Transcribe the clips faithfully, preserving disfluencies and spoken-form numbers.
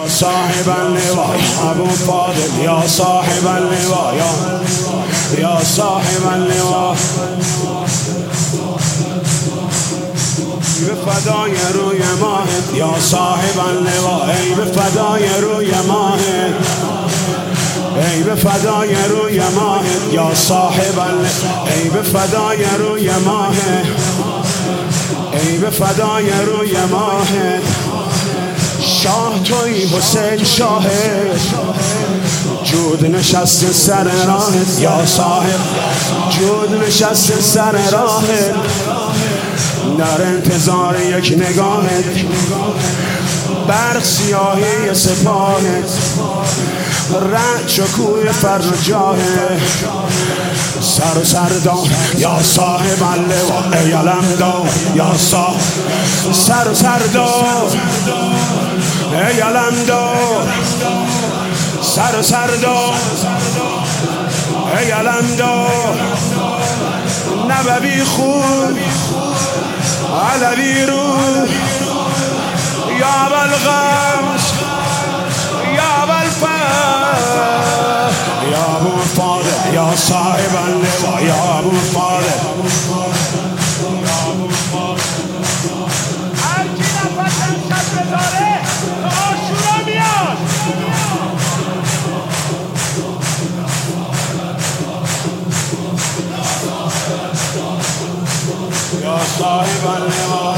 یا صاحب اللوا ابو فاضل یا صاحب اللوا یا صاحب اللوا به فدای روی ماهت یا صاحب اللوا ای به فدای روی ماهت ای به فدای روی ماهت یا صاحب اللوا ای به فدای روی ماهت ای به فدای روی ماهت شاه توی حسین شاه جود نشست سر راهت یا صاحب جود نشست سر راهت در انتظار یک نگاهت برق سیاهی سپاهت رد شکوی فرجاهت سر و سردار یا صاحب اللوا ای علمدار یا صاحب سر و سردار ای علمدار سر و سردار ای علمدار نبوی خون علوی رو یا بالغمس یا بالفر یا ابو فاضل یا صاحب اللوا یا ابو فاضل هر کی نفسم شد بذاره تا آشورا میاد یا صاحب اللوا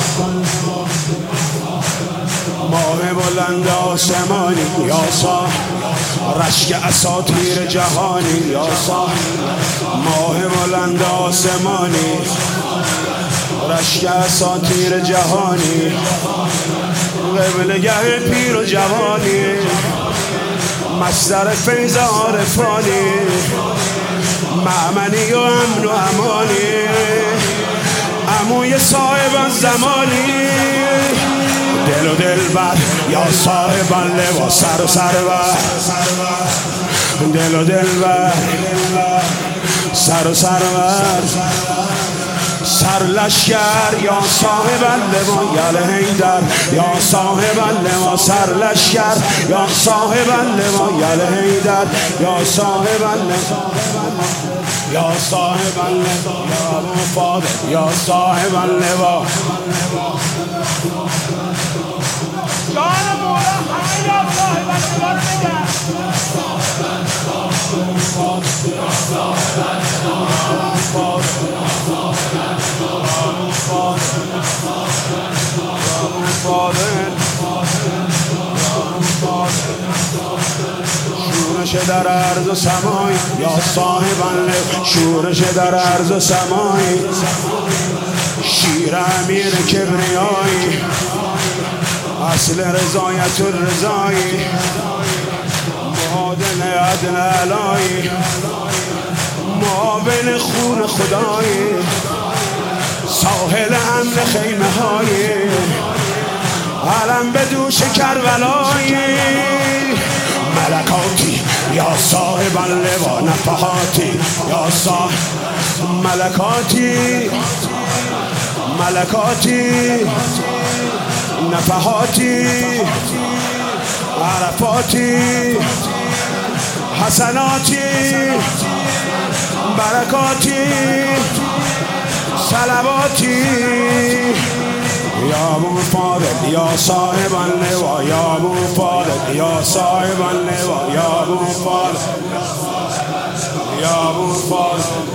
ماه بلند آسمانی یا صاحب رشک اساطیر جهانی یا صاحب ماه بلند آسمانی رشک اساطیر جهانی قبلگه پیر و جوانی مصدر فیض عارفانی مأمنی و امن و امانی عموی صاحب زمانی دل و دلبر یا صاحب اللوا سر و سرور دل و دلبر سر و سرور سر لشکر یا صاحب اللوا یل حیدر یا صاحب اللوا سر لشکر یا صاحب اللوا یل حیدر یا صاحب اللوا یا صاحب اللوا یا ابو فاضل یا صاحب اللوا جان مولا همه یا صاحب اللوا رو بگن شورش در عرض و سمای یا صاحب اللوا شورش در عرض و سمای شیر امیر کبریایی اصل رضایت الرضایی معادل عدل علایی معاون خون خدایی ساحل امن خیمه های علم به دوش کربلایی ملکاتی یا صاحب اللوا نفحاتی یا صاحب ملکاتی ملکاتی نفحاتی عرفاتی حسناتی برکاتی صلواتی یا ابو فاضل یا صاحب اللوا یا ابو فاضل یا صاحب اللوا یا ابو فاضل یا ابو فاضل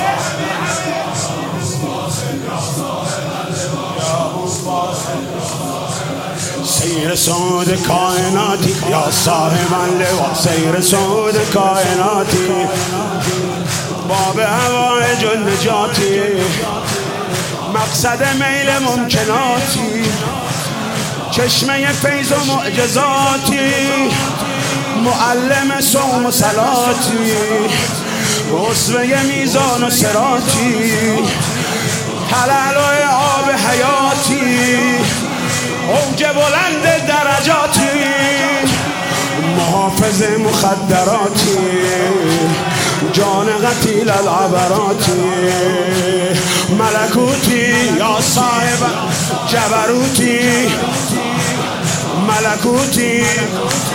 سیر سود کائناتی یا صاحب اللوا سیر سود کائناتی باب هوای النجاتی مقصد میل ممکناتی چشمه فیض و معجزاتی معلم صوم و صلاتی اسوه میزان و صراطی حلال و آب حیاتی اوج بلند درجاتی محافظ مخدراتی جان قتیل العبراتی ملکوتی یا صاحب جبروتی ملکوتی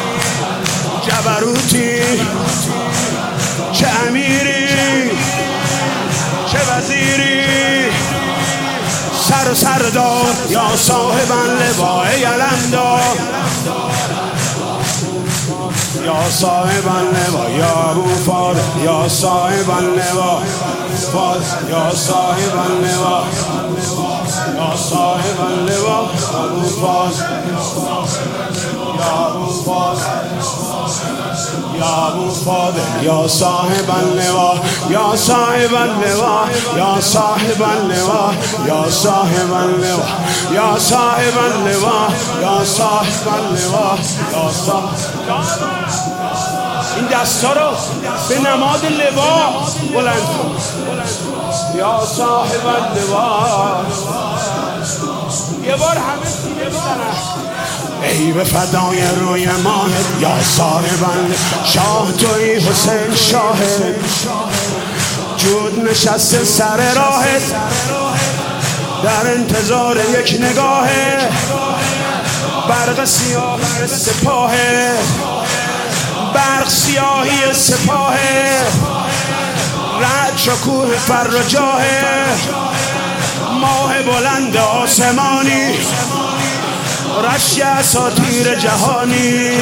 جبروتی، چه امیری چه وزیری، سر و سردار یا صاحب لوای علمدار، یا صاحب لوا یا ابو فاضل، یا صاحب لوا فاضل، یا صاحب لوا، یا صاحب لوا ابو فاضل، یا ابو فاضل، یا ابو فاضل، یا صاحب اللوا، یا صاحب اللوا، یا صاحب اللوا، یا صاحب اللوا، یا صاحب اللوا، یا صاحب اللوا، یا صاحب. این دستا رو به نماد لوا بلند کن. یا صاحب اللوا. یه بار همه سینه بزنن. ای به فدای روی ماهت یا صاحبان شاه توی حسین شاهد، جود نشسته سر راهت در انتظار یک نگاه، برق سیاه سپاه، برق سیاهی سپاه، رعد شکوه فر و جاه، ماه بلند آسمانی، رشی اساطیر جهانی،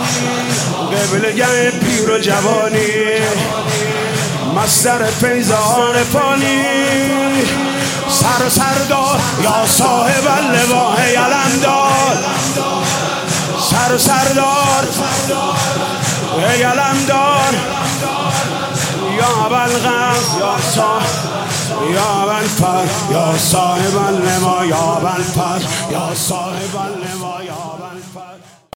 قبلگه پیر و جوانی، مصدر فیض عارفانی، سر و سردار یا صاحب اللوای علمدار، سر و سردار ای علمدار، یا ابوالغوث یا صاحب، یا ابوالفضل یا صاحب اللوا، یا ابوالفضل یا صاحب اللوا.